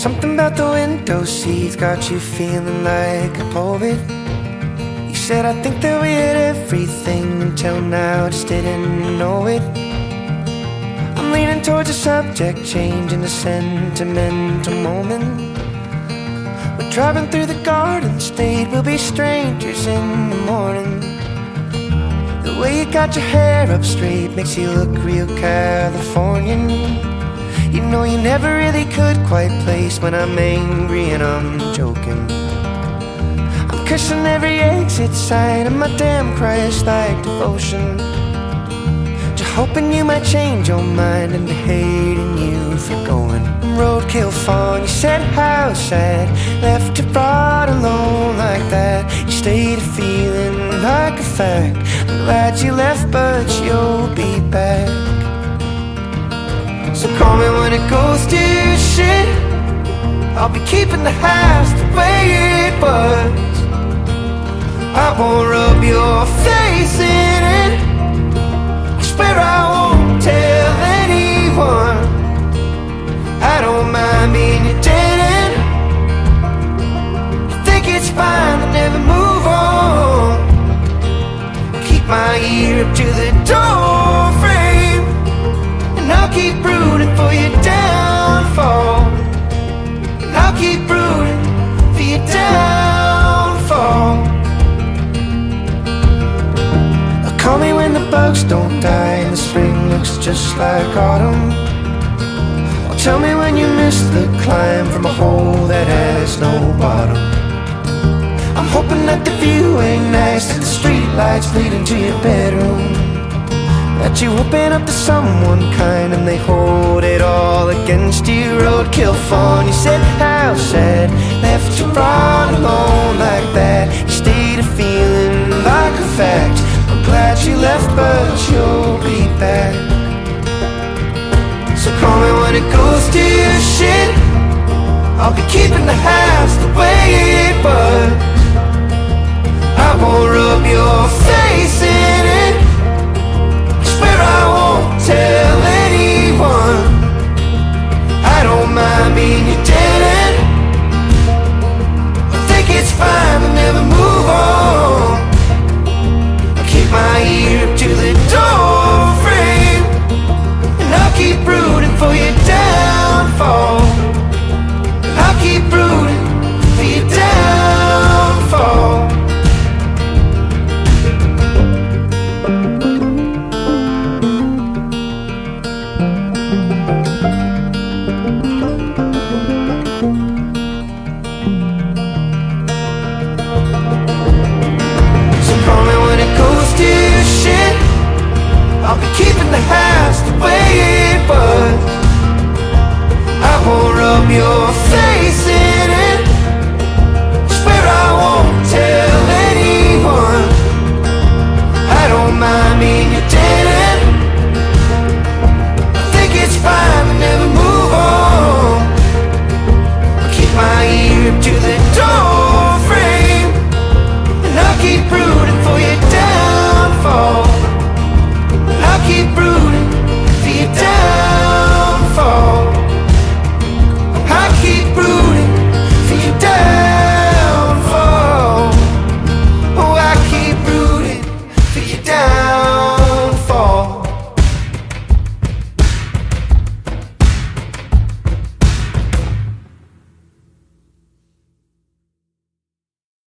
Something about the window seats got you feeling like a poet. You said, I think that we had everything until now, just didn't know it. I'm leaning towards a subject change in a sentimental moment. We're driving through the Garden State, we'll be strangers in the morning. The way you got your hair up straight makes you look real Californian. You know you never really could quite place when I'm angry and I'm joking. I'm cursing every exit sign and my damn Christ-like devotion. Just hoping you might change your mind into hating you for going. Roadkill fawn, you said how sad, left you brought alone like that. You stayed feeling like a fact. I'm glad you left but you'll be back. So call me when it goes to shit. I'll be keeping the house the way it was. I won't rub your face in it. I swear I won't tell anyone. I don't mind being your dead end. You think it's fine to never move on. Keep my ear up to the door frame, and I'll keep rooting for your downfall. And I'll keep rooting for your downfall. Call me when the bugs don't die and the spring looks just like autumn. Or tell me when you missed the climb from a hole that has no bottom. I'm hoping that the view ain't nice, that the street lights bleed into your bedroom, that you open up to someone kind and they hold it all against you. Roadkill fawn, you said how sad, left you all alone like that. You stayed a feeling like a fact. I'm glad you left but you'll be back. So call me when it goes to your shit. I'll be keeping the house the way it was. I won't rub your face in it. I swear I won't tell anyone. I don't mind being your dead end. I think it's fine to never move on. I'll keep my ear up to the door frame, and I'll keep rooting for your downfall. I'll keep rooting for your downfall. I'll be keeping the house the way it was. I won't rub your face in